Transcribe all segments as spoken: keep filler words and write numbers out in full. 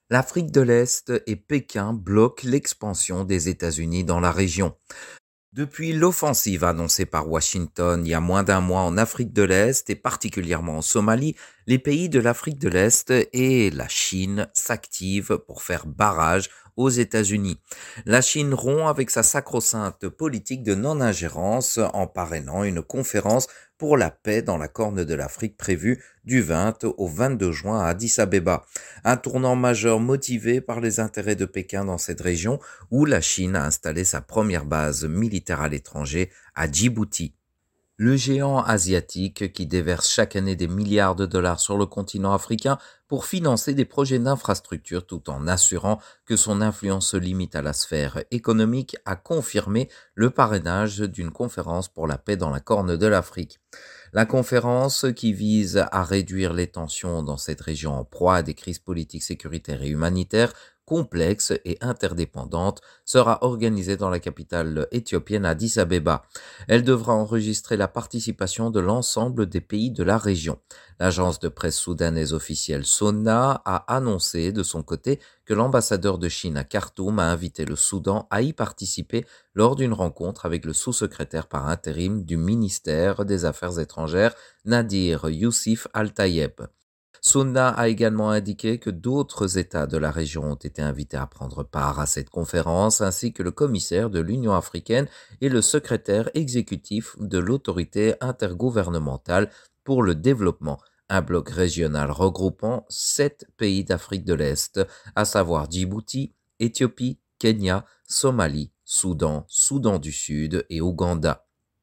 L'Afrique de l'Est et Pékin bloquent l'expansion des États-Unis dans la région. Depuis l'offensive annoncée par Washington il y a moins d'un mois en Afrique de l'Est et particulièrement en Somalie, les pays de l'Afrique de l'Est et la Chine s'activent pour faire barrage aux États-Unis. La Chine rompt avec sa sacro-sainte politique de non-ingérence en parrainant une conférence pour la paix dans la Corne de l'Afrique prévue du vingt au vingt-deux juin à Addis Abeba. Un tournant majeur motivé par les intérêts de Pékin dans cette région où la Chine a installé sa première base militaire à l'étranger, à Djibouti. Le géant asiatique qui déverse chaque année des milliards de dollars sur le continent africain pour financer des projets d'infrastructure tout en assurant que son influence se limite à la sphère économique a confirmé le parrainage d'une conférence pour la paix dans la Corne de l'Afrique. La conférence, qui vise à réduire les tensions dans cette région en proie à des crises politiques, sécuritaires et humanitaires complexes et interdépendantes, sera organisée dans la capitale éthiopienne Addis Abeba. Elle devra enregistrer la participation de l'ensemble des pays de la région. L'agence de presse soudanaise officielle SONA a annoncé de son côté que l'ambassadeur de Chine à Khartoum a invité le Soudan à y participer lors d'une rencontre avec le sous-secrétaire par intérim du ministère des Affaires étrangères, Nadir Youssef Al-Tayeb. SONA a également indiqué que d'autres États de la région ont été invités à prendre part à cette conférence, ainsi que le commissaire de l'Union africaine et le secrétaire exécutif de l'autorité intergouvernementale pour le développement, un bloc régional regroupant sept pays d'Afrique de l'Est, à savoir Djibouti, Éthiopie, Kenya, Somalie, Soudan, Soudan du Sud et Ouganda.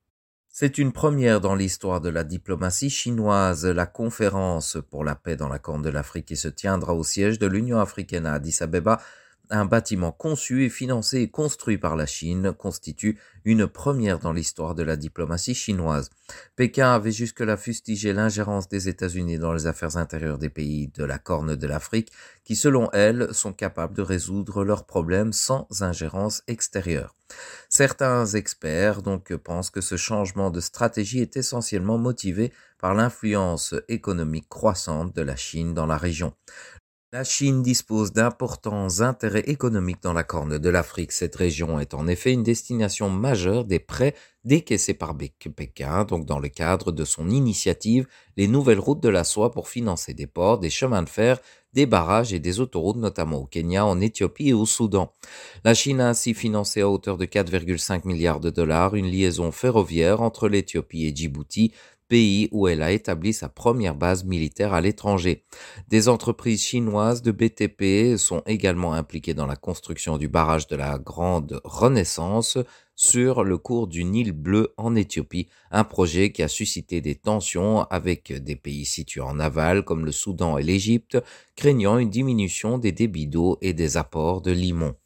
C'est une première dans l'histoire de la diplomatie chinoise. La conférence pour la paix dans la Corne de l'Afrique qui se tiendra au siège de l'Union africaine à Addis Abeba, un bâtiment conçu et financé et construit par la Chine, constitue une première dans l'histoire de la diplomatie chinoise. Pékin avait jusque-là fustigé l'ingérence des États-Unis dans les affaires intérieures des pays de la Corne de l'Afrique, qui selon elle sont capables de résoudre leurs problèmes sans ingérence extérieure. Certains experts donc pensent que ce changement de stratégie est essentiellement motivé par l'influence économique croissante de la Chine dans la région. La Chine dispose d'importants intérêts économiques dans la Corne de l'Afrique. Cette région est en effet une destination majeure des prêts décaissés par Pékin, donc dans le cadre de son initiative Les Nouvelles Routes de la Soie pour financer des ports, des chemins de fer, des barrages et des autoroutes, notamment au Kenya, en Éthiopie et au Soudan. La Chine a ainsi financé à hauteur de quatre virgule cinq milliards de dollars une liaison ferroviaire entre l'Éthiopie et Djibouti, pays où elle a établi sa première base militaire à l'étranger. Des entreprises chinoises de B T P sont également impliquées dans la construction du barrage de la Grande Renaissance sur le cours du Nil Bleu en Éthiopie, un projet qui a suscité des tensions avec des pays situés en aval comme le Soudan et l'Égypte, craignant une diminution des débits d'eau et des apports de limon.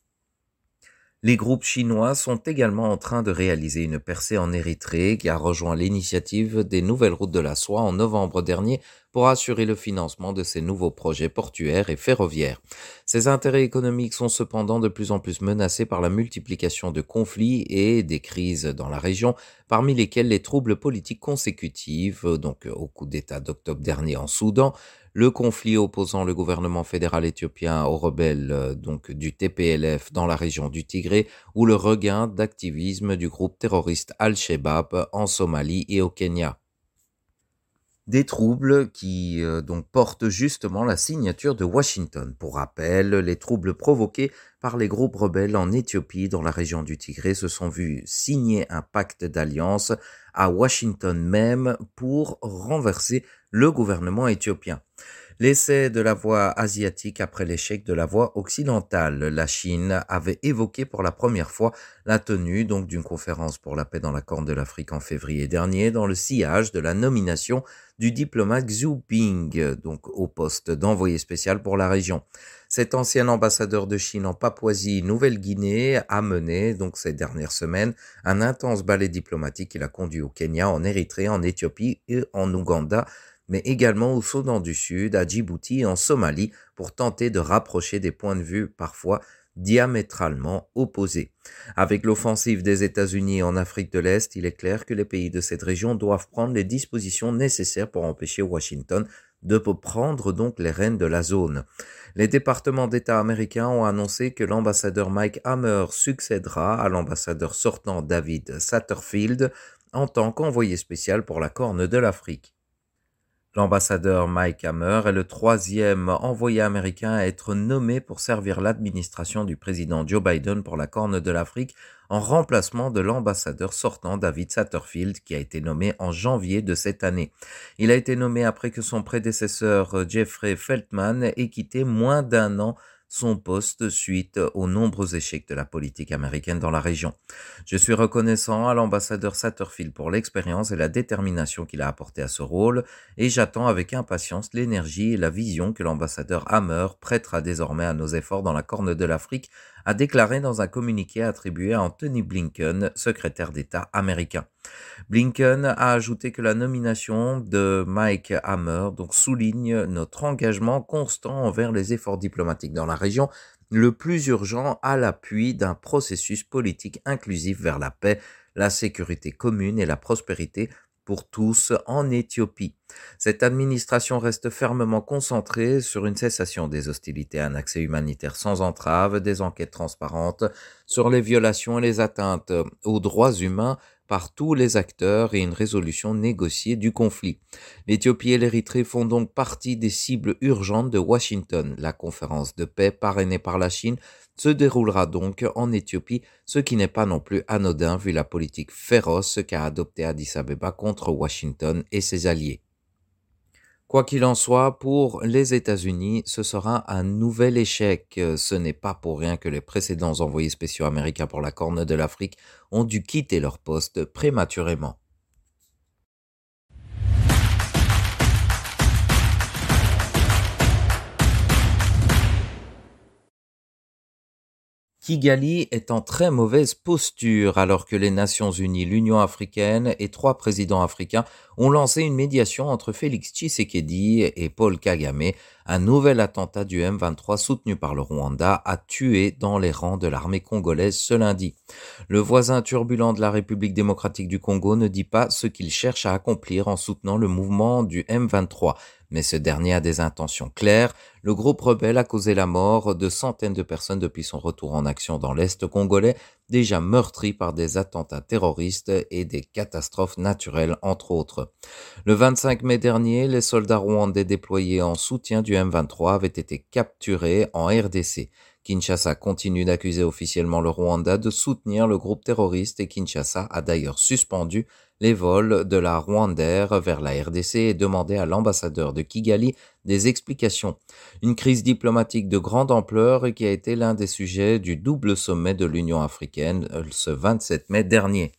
Les groupes chinois sont également en train de réaliser une percée en Érythrée qui a rejoint l'initiative des Nouvelles Routes de la Soie en novembre dernier pour assurer le financement de ces nouveaux projets portuaires et ferroviaires. Ces intérêts économiques sont cependant de plus en plus menacés par la multiplication de conflits et des crises dans la région, parmi lesquels les troubles politiques consécutifs, donc au coup d'État d'octobre dernier en Soudan, le conflit opposant le gouvernement fédéral éthiopien aux rebelles euh, donc du T P L F dans la région du Tigré ou le regain d'activisme du groupe terroriste Al-Shabaab en Somalie et au Kenya. Des troubles qui euh, donc portent justement la signature de Washington. Pour rappel, les troubles provoqués par les groupes rebelles en Éthiopie dans la région du Tigré se sont vus signer un pacte d'alliance à Washington même pour renverser le gouvernement éthiopien. L'essai de la voie asiatique après l'échec de la voie occidentale. La Chine avait évoqué pour la première fois la tenue donc d'une conférence pour la paix dans la Corne de l'Afrique en février dernier dans le sillage de la nomination du diplomate Xu Ping, donc au poste d'envoyé spécial pour la région. Cet ancien ambassadeur de Chine en Papouasie-Nouvelle-Guinée a mené donc ces dernières semaines un intense ballet diplomatique qu'il a conduit au Kenya, en Érythrée, en Éthiopie et en Ouganda, mais également au Soudan du Sud, à Djibouti et en Somalie pour tenter de rapprocher des points de vue parfois diamétralement opposés. Avec l'offensive des États-Unis en Afrique de l'Est, il est clair que les pays de cette région doivent prendre les dispositions nécessaires pour empêcher Washington de prendre donc les rênes de la zone. Les départements d'État américains ont annoncé que l'ambassadeur Mike Hammer succédera à l'ambassadeur sortant David Satterfield en tant qu'envoyé spécial pour la Corne de l'Afrique. L'ambassadeur Mike Hammer est le troisième envoyé américain à être nommé pour servir l'administration du président Joe Biden pour la Corne de l'Afrique en remplacement de l'ambassadeur sortant David Satterfield qui a été nommé en janvier de cette année. Il a été nommé après que son prédécesseur Jeffrey Feltman ait quitté moins d'un an son poste suite aux nombreux échecs de la politique américaine dans la région. Je suis reconnaissant à l'ambassadeur Satterfield pour l'expérience et la détermination qu'il a apporté à ce rôle et j'attends avec impatience l'énergie et la vision que l'ambassadeur Hammer prêtera désormais à nos efforts dans la Corne de l'Afrique, a déclaré dans un communiqué attribué à Anthony Blinken, secrétaire d'État américain. Blinken a ajouté que la nomination de Mike Hammer donc souligne notre engagement constant envers les efforts diplomatiques dans la région, le plus urgent à l'appui d'un processus politique inclusif vers la paix, la sécurité commune et la prospérité pour tous en Éthiopie. Cette administration reste fermement concentrée sur une cessation des hostilités, un accès humanitaire sans entrave, des enquêtes transparentes sur les violations et les atteintes aux droits humains par tous les acteurs et une résolution négociée du conflit. L'Éthiopie et l'Érythrée font donc partie des cibles urgentes de Washington. La conférence de paix parrainée par la Chine se déroulera donc en Éthiopie, ce qui n'est pas non plus anodin vu la politique féroce qu'a adoptée Addis Abeba contre Washington et ses alliés. Quoi qu'il en soit, pour les États-Unis, ce sera un nouvel échec. Ce n'est pas pour rien que les précédents envoyés spéciaux américains pour la Corne de l'Afrique ont dû quitter leur poste prématurément. Kigali est en très mauvaise posture alors que les Nations Unies, l'Union africaine et trois présidents africains ont lancé une médiation entre Félix Tshisekedi et Paul Kagame. Un nouvel attentat du M vingt-trois soutenu par le Rwanda a tué dans les rangs de l'armée congolaise ce lundi. Le voisin turbulent de la République démocratique du Congo ne dit pas ce qu'il cherche à accomplir en soutenant le mouvement du M vingt-trois. Mais ce dernier a des intentions claires. Le groupe rebelle a causé la mort de centaines de personnes depuis son retour en action dans l'Est congolais, déjà meurtri par des attentats terroristes et des catastrophes naturelles, entre autres. Le vingt-cinq mai dernier, les soldats rwandais déployés en soutien du M vingt-trois avaient été capturés en R D C. Kinshasa continue d'accuser officiellement le Rwanda de soutenir le groupe terroriste et Kinshasa a d'ailleurs suspendu les vols de la Rwandair vers la R D C et demandé à l'ambassadeur de Kigali des explications. Une crise diplomatique de grande ampleur qui a été l'un des sujets du double sommet de l'Union africaine ce vingt-sept mai dernier.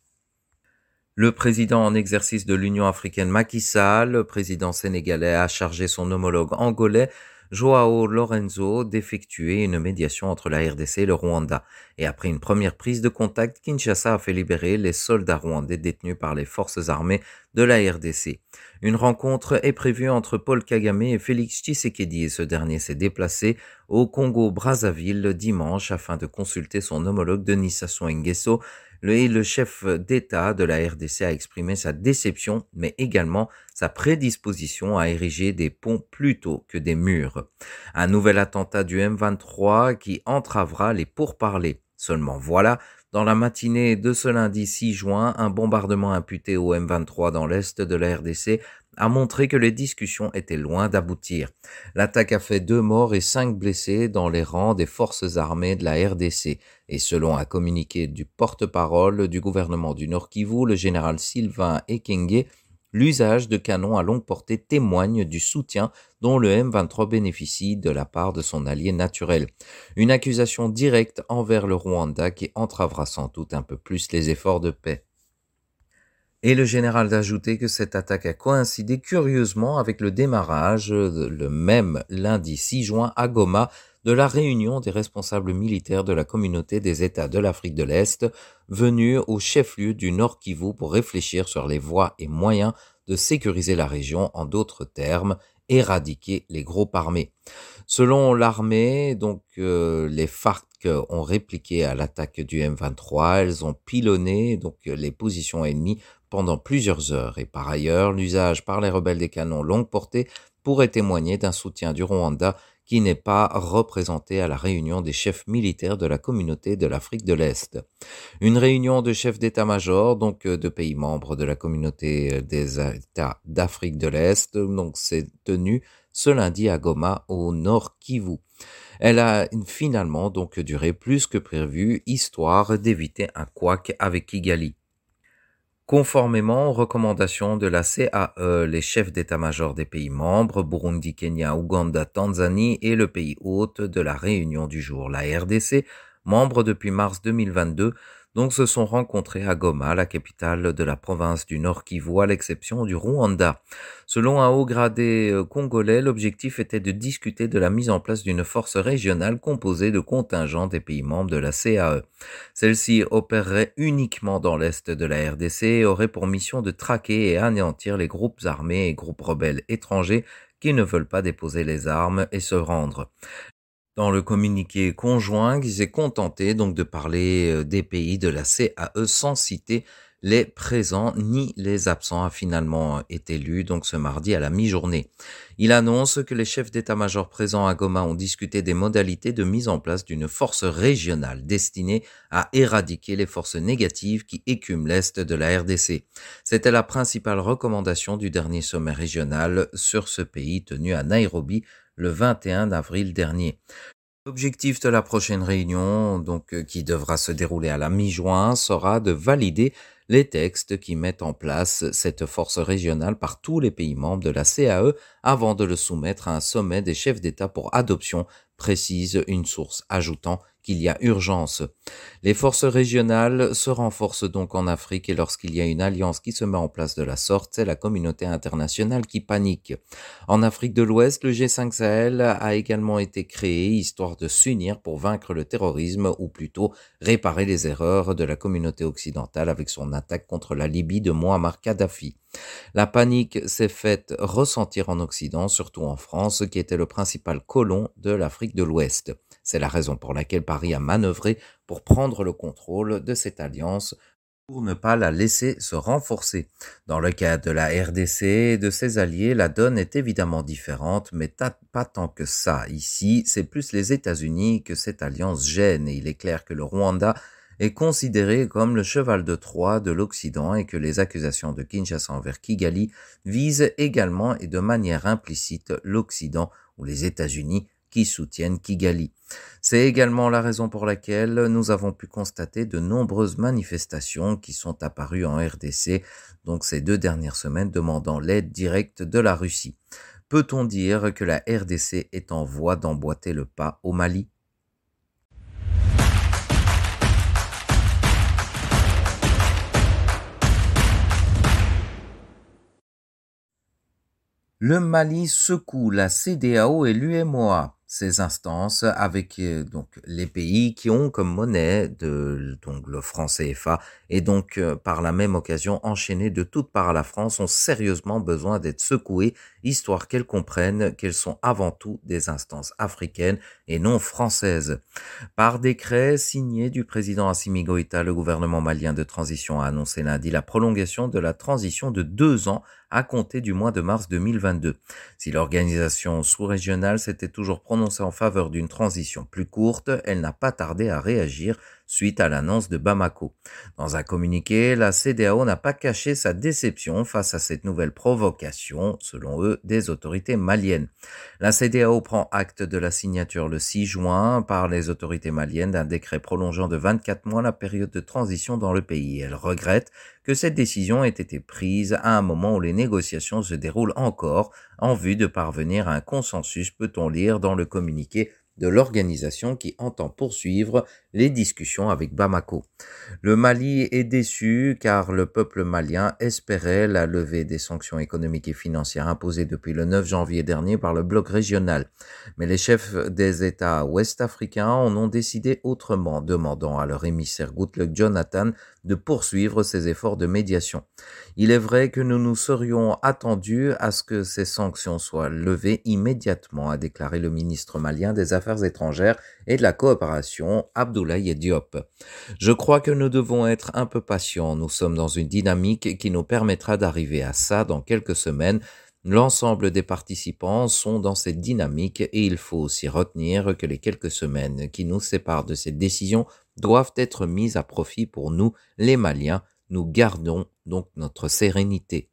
Le président en exercice de l'Union africaine Macky Sall, le président sénégalais, a chargé son homologue angolais Joao Lorenzo d'effectuer une médiation entre la R D C et le Rwanda. Et après une première prise de contact, Kinshasa a fait libérer les soldats rwandais détenus par les forces armées de la R D C. Une rencontre est prévue entre Paul Kagame et Félix Tshisekedi et ce dernier s'est déplacé au Congo-Brazzaville dimanche afin de consulter son homologue Denis Sassou Nguesso. Le, le chef d'État de la R D C a exprimé sa déception, mais également sa prédisposition à ériger des ponts plutôt que des murs. Un nouvel attentat du M vingt-trois qui entravera les pourparlers. Seulement voilà, dans la matinée de ce lundi six juin, un bombardement imputé au M vingt-trois dans l'est de la R D C a montré que les discussions étaient loin d'aboutir. L'attaque a fait deux morts et cinq blessés dans les rangs des forces armées de la R D C. Et selon un communiqué du porte-parole du gouvernement du Nord Kivu, le général Sylvain Ekenge, l'usage de canons à longue portée témoigne du soutien dont le M vingt-trois bénéficie de la part de son allié naturel. Une accusation directe envers le Rwanda qui entravera sans doute un peu plus les efforts de paix. Et le général d'ajouter que cette attaque a coïncidé curieusement avec le démarrage, le même lundi six juin à Goma, de la réunion des responsables militaires de la communauté des États de l'Afrique de l'Est, venus au chef-lieu du Nord Kivu pour réfléchir sur les voies et moyens de sécuriser la région, en d'autres termes, éradiquer les groupes armés. Selon l'armée, donc euh, les FARC ont répliqué à l'attaque du M vingt-trois, elles ont pilonné donc les positions ennemies pendant plusieurs heures et par ailleurs, l'usage par les rebelles des canons longue portée pourrait témoigner d'un soutien du Rwanda qui n'est pas représenté à la réunion des chefs militaires de la communauté de l'Afrique de l'Est. Une réunion de chefs d'état-major, donc euh, de pays membres de la communauté euh, des États d'Afrique de l'Est, donc s'est tenue ce lundi à Goma, au Nord Kivu. Elle a finalement donc duré plus que prévu, histoire d'éviter un couac avec Kigali. Conformément aux recommandations de la C A E, les chefs d'état-major des pays membres, Burundi, Kenya, Ouganda, Tanzanie et le pays hôte de la réunion du jour, la R D C, membre depuis mars deux mille vingt-deux, donc se sont rencontrés à Goma, la capitale de la province du Nord Kivu, à l'exception du Rwanda. Selon un haut gradé congolais, l'objectif était de discuter de la mise en place d'une force régionale composée de contingents des pays membres de la C A E. Celle-ci opérerait uniquement dans l'est de la R D C et aurait pour mission de traquer et anéantir les groupes armés et groupes rebelles étrangers qui ne veulent pas déposer les armes et se rendre. Dans le communiqué conjoint, ils s'est contenté donc de parler des pays de la C A E sans citer les présents ni les absents, a finalement été lu donc ce mardi à la mi-journée. Il annonce que les chefs d'état-major présents à Goma ont discuté des modalités de mise en place d'une force régionale destinée à éradiquer les forces négatives qui écument l'est de la R D C. C'était la principale recommandation du dernier sommet régional sur ce pays tenu à Nairobi le vingt et un avril dernier. L'objectif de la prochaine réunion, donc qui devra se dérouler à la mi-juin, sera de valider les textes qui mettent en place cette force régionale par tous les pays membres de la C A E avant de le soumettre à un sommet des chefs d'État pour adoption, précise une source, ajoutant qu'il y a urgence. Les forces régionales se renforcent donc en Afrique et lorsqu'il y a une alliance qui se met en place de la sorte, c'est la communauté internationale qui panique. En Afrique de l'Ouest, le G cinq Sahel a également été créé histoire de s'unir pour vaincre le terrorisme ou plutôt réparer les erreurs de la communauté occidentale avec son attaque contre la Libye de Mouammar Kadhafi. La panique s'est faite ressentir en Occident, surtout en France, qui était le principal colon de l'Afrique de l'Ouest. C'est la raison pour laquelle Paris a manœuvré pour prendre le contrôle de cette alliance pour ne pas la laisser se renforcer. Dans le cas de la R D C et de ses alliés, la donne est évidemment différente, mais pas tant que ça. Ici, c'est plus les États-Unis que cette alliance gêne et il est clair que le Rwanda est considéré comme le cheval de Troie de l'Occident et que les accusations de Kinshasa envers Kigali visent également et de manière implicite l'Occident ou les États-Unis qui soutiennent Kigali. C'est également la raison pour laquelle nous avons pu constater de nombreuses manifestations qui sont apparues en R D C, donc ces deux dernières semaines demandant l'aide directe de la Russie. Peut-on dire que la R D C est en voie d'emboîter le pas au Mali ? Le Mali secoue la C D A O et l'U M O A, ces instances avec euh, donc les pays qui ont comme monnaie de donc le franc C F A et donc euh, par la même occasion enchaînés de toutes parts à la France ont sérieusement besoin d'être secoués, histoire qu'elles comprennent qu'elles sont avant tout des instances africaines et non françaises. Par décret signé du président Assimi Goïta, le gouvernement malien de transition a annoncé lundi la prolongation de la transition de deux ans à compter du mois de mars deux mille vingt-deux. Si l'organisation sous-régionale s'était toujours prononcée en faveur d'une transition plus courte, elle n'a pas tardé à réagir suite à l'annonce de Bamako. Dans un communiqué, la C D A O n'a pas caché sa déception face à cette nouvelle provocation, selon eux, des autorités maliennes. La C D A O prend acte de la signature le six juin par les autorités maliennes d'un décret prolongeant de vingt-quatre mois la période de transition dans le pays. Elle regrette que cette décision ait été prise à un moment où les négociations se déroulent encore en vue de parvenir à un consensus, peut-on lire dans le communiqué de l'organisation qui entend poursuivre les discussions avec Bamako. Le Mali est déçu car le peuple malien espérait la levée des sanctions économiques et financières imposées depuis le neuf janvier dernier par le bloc régional. Mais les chefs des États ouest-africains en ont décidé autrement, demandant à leur émissaire Goodluck Jonathan de poursuivre ses efforts de médiation. Il est vrai que nous nous serions attendus à ce que ces sanctions soient levées immédiatement, a déclaré le ministre malien des Affaires étrangères et de la coopération, Abdoulaye Diop. Je crois que nous devons être un peu patients. Nous sommes dans une dynamique qui nous permettra d'arriver à ça dans quelques semaines. L'ensemble des participants sont dans cette dynamique et il faut aussi retenir que les quelques semaines qui nous séparent de cette décision doivent être mises à profit pour nous, les Maliens. Nous gardons donc notre sérénité.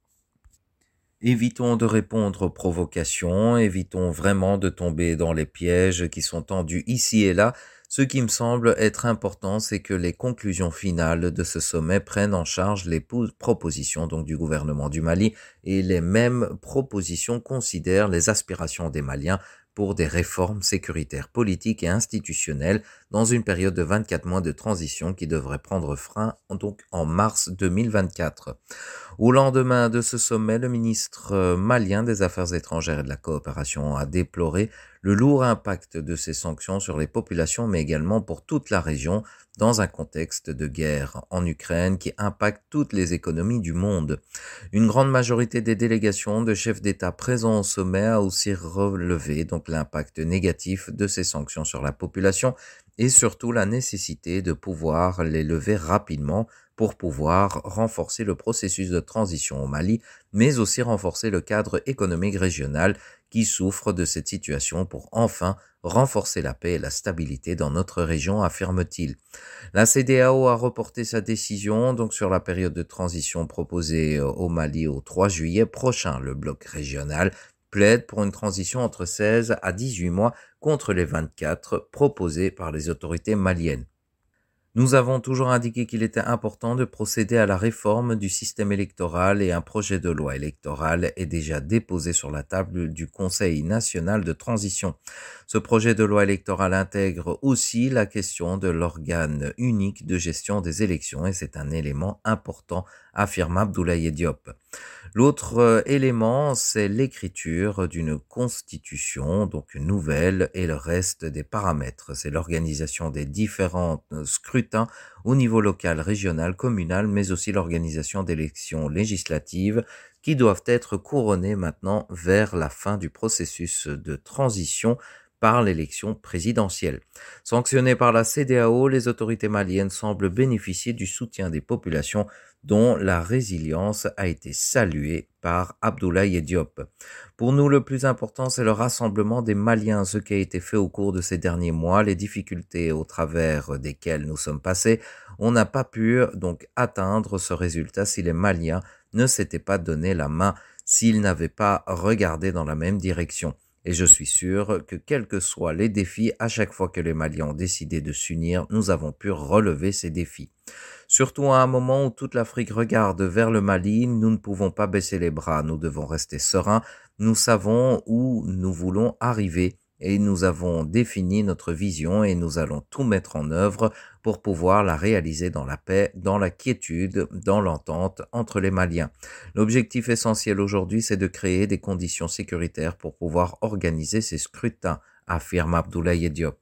Évitons de répondre aux provocations, évitons vraiment de tomber dans les pièges qui sont tendus ici et là. Ce qui me semble être important, c'est que les conclusions finales de ce sommet prennent en charge les propositions donc du gouvernement du Mali et les mêmes propositions considèrent les aspirations des Maliens pour des réformes sécuritaires, politiques et institutionnelles dans une période de vingt-quatre mois de transition qui devrait prendre fin donc en mars deux mille vingt-quatre. Au lendemain de ce sommet, le ministre malien des Affaires étrangères et de la coopération a déploré le lourd impact de ces sanctions sur les populations, mais également pour toute la région, dans un contexte de guerre en Ukraine qui impacte toutes les économies du monde. Une grande majorité des délégations de chefs d'État présents au sommet a aussi relevé donc l'impact négatif de ces sanctions sur la population et surtout la nécessité de pouvoir les lever rapidement pour pouvoir renforcer le processus de transition au Mali, mais aussi renforcer le cadre économique régional qui souffre de cette situation pour enfin renforcer la paix et la stabilité dans notre région, affirme-t-il. La C E D E A O a reporté sa décision donc sur la période de transition proposée au Mali au trois juillet prochain. Le bloc régional plaide pour une transition entre seize à dix-huit mois contre les vingt-quatre proposés par les autorités maliennes. Nous avons toujours indiqué qu'il était important de procéder à la réforme du système électoral et un projet de loi électorale est déjà déposé sur la table du Conseil national de transition. Ce projet de loi électorale intègre aussi la question de l'organe unique de gestion des élections et c'est un élément important, affirme Abdoulaye Diop. L'autre élément, c'est l'écriture d'une constitution, donc nouvelle, et le reste des paramètres. C'est l'organisation des différents scrutins au niveau local, régional, communal, mais aussi l'organisation d'élections législatives qui doivent être couronnées maintenant vers la fin du processus de transition par l'élection présidentielle. Sanctionnées par la C E D E A O, les autorités maliennes semblent bénéficier du soutien des populations dont la résilience a été saluée par Abdoulaye Diop. Pour nous, le plus important, c'est le rassemblement des Maliens, ce qui a été fait au cours de ces derniers mois, les difficultés au travers desquelles nous sommes passés. On n'a pas pu donc atteindre ce résultat si les Maliens ne s'étaient pas donné la main, s'ils n'avaient pas regardé dans la même direction. Et je suis sûr que quels que soient les défis, à chaque fois que les Maliens ont décidé de s'unir, nous avons pu relever ces défis. Surtout à un moment où toute l'Afrique regarde vers le Mali, nous ne pouvons pas baisser les bras, nous devons rester sereins, nous savons où nous voulons arriver et nous avons défini notre vision et nous allons tout mettre en œuvre pour pouvoir la réaliser dans la paix, dans la quiétude, dans l'entente entre les Maliens. L'objectif essentiel aujourd'hui, c'est de créer des conditions sécuritaires pour pouvoir organiser ces scrutins, affirme Abdoulaye Diop.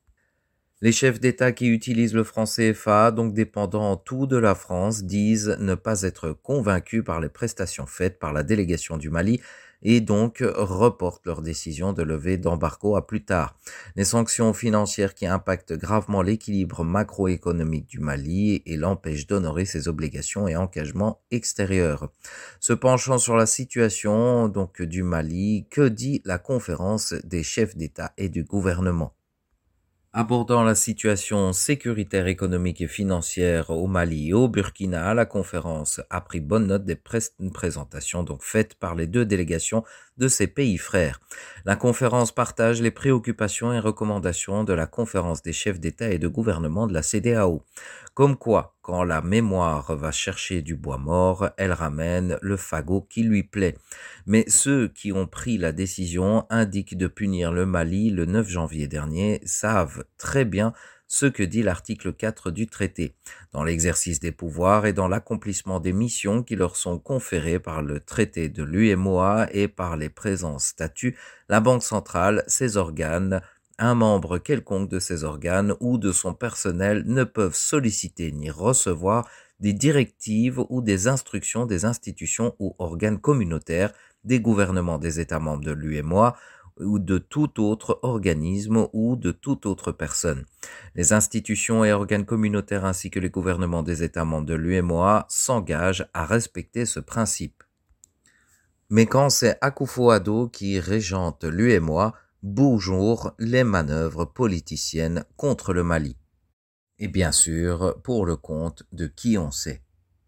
Les chefs d'État qui utilisent le franc C F A, donc dépendant en tout de la France, disent ne pas être convaincus par les prestations faites par la délégation du Mali et donc reportent leur décision de lever d'embargo à plus tard. Les sanctions financières qui impactent gravement l'équilibre macroéconomique du Mali et l'empêchent d'honorer ses obligations et engagements extérieurs. Se penchant sur la situation donc du Mali, que dit la conférence des chefs d'État et du gouvernement ? Abordant la situation sécuritaire, économique et financière au Mali et au Burkina, la conférence a pris bonne note des présentations donc faites par les deux délégations de ces pays frères. La conférence partage les préoccupations et recommandations de la conférence des chefs d'État et de gouvernement de la C E D E A O. Comme quoi, quand la mémoire va chercher du bois mort, elle ramène le fagot qui lui plaît. Mais ceux qui ont pris la décision indiquent de punir le Mali le neuf janvier dernier savent très bien ce que dit l'article quatre du traité. Dans l'exercice des pouvoirs et dans l'accomplissement des missions qui leur sont conférées par le traité de l'U M O A et par les présents statuts, la Banque centrale, ses organes, un membre quelconque de ces organes ou de son personnel ne peuvent solliciter ni recevoir des directives ou des instructions des institutions ou organes communautaires, des gouvernements des États membres de l'U M O A ou de tout autre organisme ou de toute autre personne. Les institutions et organes communautaires ainsi que les gouvernements des États membres de l'U M O A s'engagent à respecter ce principe. Mais quand c'est Akufo-Addo qui régente l'U E M O A, bougeons les manœuvres politiciennes contre le Mali. Et bien sûr, pour le compte de qui on sait.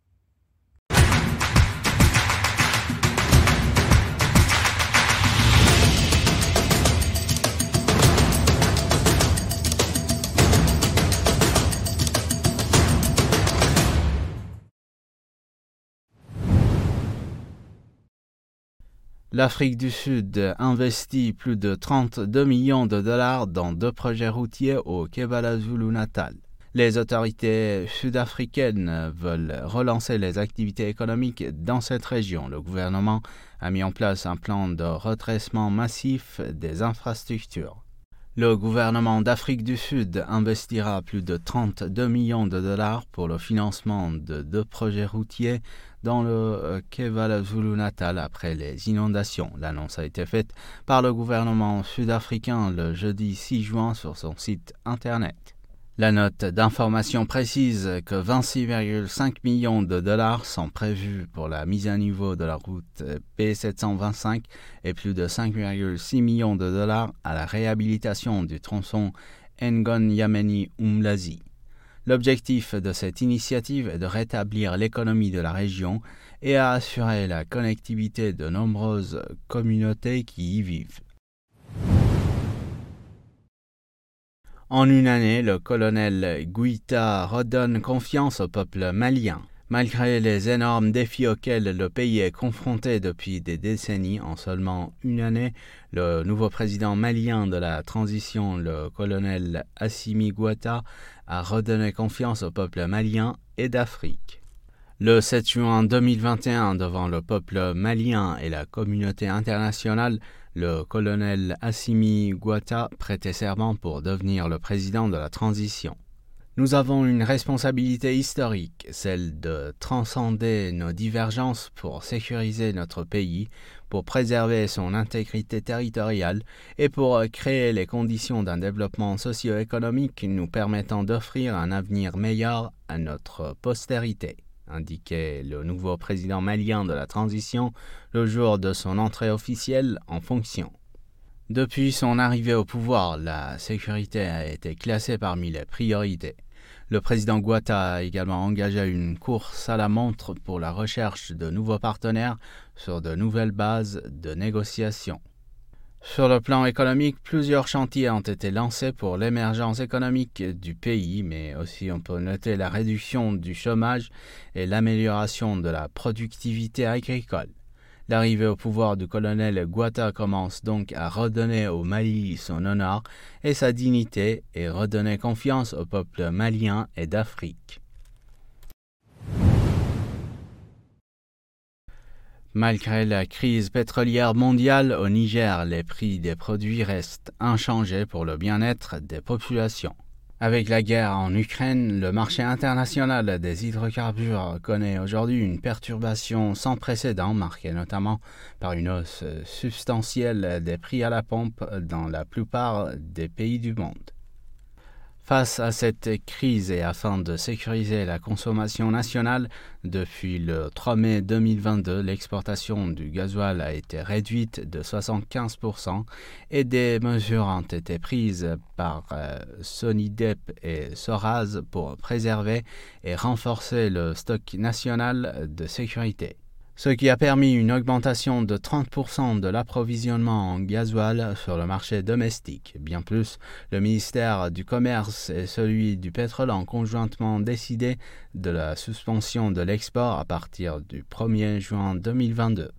L'Afrique du Sud investit plus de trente-deux millions de dollars dans deux projets routiers au KwaZulu-Natal. Les autorités sud-africaines veulent relancer les activités économiques dans cette région. Le gouvernement a mis en place un plan de redressement massif des infrastructures. Le gouvernement d'Afrique du Sud investira plus de trente-deux millions de dollars pour le financement de deux projets routiers dans le KwaZulu-Natal après les inondations. L'annonce a été faite par le gouvernement sud-africain le jeudi six juin sur son site internet. La note d'information précise que vingt-six virgule cinq millions de dollars sont prévus pour la mise à niveau de la route P sept cent vingt-cinq et plus de cinq virgule six millions de dollars à la réhabilitation du tronçon Ngonyameni-Umlazi. L'objectif de cette initiative est de rétablir l'économie de la région et à assurer la connectivité de nombreuses communautés qui y vivent. En une année, le colonel Goïta redonne confiance au peuple malien. Malgré les énormes défis auxquels le pays est confronté depuis des décennies, en seulement une année, le nouveau président malien de la transition, le colonel Assimi Goïta, a redonné confiance au peuple malien et d'Afrique. Le sept juin deux mille vingt et un, devant le peuple malien et la communauté internationale, le colonel Assimi Goïta prêtait serment pour devenir le président de la transition. Nous avons une responsabilité historique, celle de transcender nos divergences pour sécuriser notre pays, pour préserver son intégrité territoriale et pour créer les conditions d'un développement socio-économique nous permettant d'offrir un avenir meilleur à notre postérité, indiquait le nouveau président malien de la transition le jour de son entrée officielle en fonction. Depuis son arrivée au pouvoir, la sécurité a été classée parmi les priorités. Le président Goïta a également engagé une course à la montre pour la recherche de nouveaux partenaires sur de nouvelles bases de négociation. Sur le plan économique, plusieurs chantiers ont été lancés pour l'émergence économique du pays, mais aussi on peut noter la réduction du chômage et l'amélioration de la productivité agricole. L'arrivée au pouvoir du colonel Goïta commence donc à redonner au Mali son honneur et sa dignité et redonner confiance au peuple malien et d'Afrique. Malgré la crise pétrolière mondiale au Niger, les prix des produits restent inchangés pour le bien-être des populations. Avec la guerre en Ukraine, le marché international des hydrocarbures connaît aujourd'hui une perturbation sans précédent, marquée notamment par une hausse substantielle des prix à la pompe dans la plupart des pays du monde. Face à cette crise et afin de sécuriser la consommation nationale, depuis le trois mai deux mille vingt-deux, l'exportation du gasoil a été réduite de soixante-quinze pour cent et des mesures ont été prises par euh, Sonidep et Soraz pour préserver et renforcer le stock national de sécurité, ce qui a permis une augmentation de trente pour cent de l'approvisionnement en gasoil sur le marché domestique. Bien plus, le ministère du Commerce et celui du Pétrole ont conjointement décidé de la suspension de l'export à partir du premier juin deux mille vingt-deux.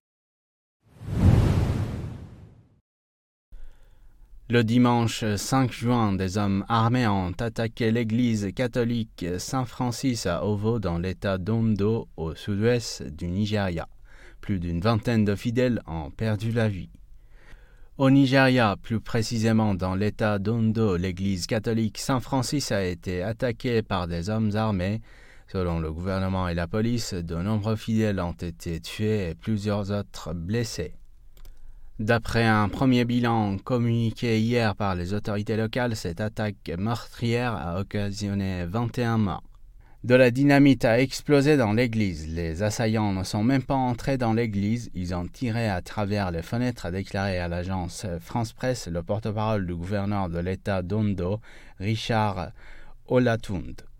Le dimanche cinq juin, des hommes armés ont attaqué l'église catholique Saint-Francis à Ovo dans l'état d'Ondo, au sud-ouest du Nigeria. Plus d'une vingtaine de fidèles ont perdu la vie. Au Nigeria, plus précisément dans l'état d'Ondo, l'église catholique Saint-Francis a été attaquée par des hommes armés. Selon le gouvernement et la police, de nombreux fidèles ont été tués et plusieurs autres blessés. D'après un premier bilan communiqué hier par les autorités locales, cette attaque meurtrière a occasionné vingt et un morts. De la dynamite a explosé dans l'église. Les assaillants ne sont même pas entrés dans l'église. Ils ont tiré à travers les fenêtres, a déclaré à l'agence France Presse le porte-parole du gouverneur de l'État d'Ondo, Richard Olatund.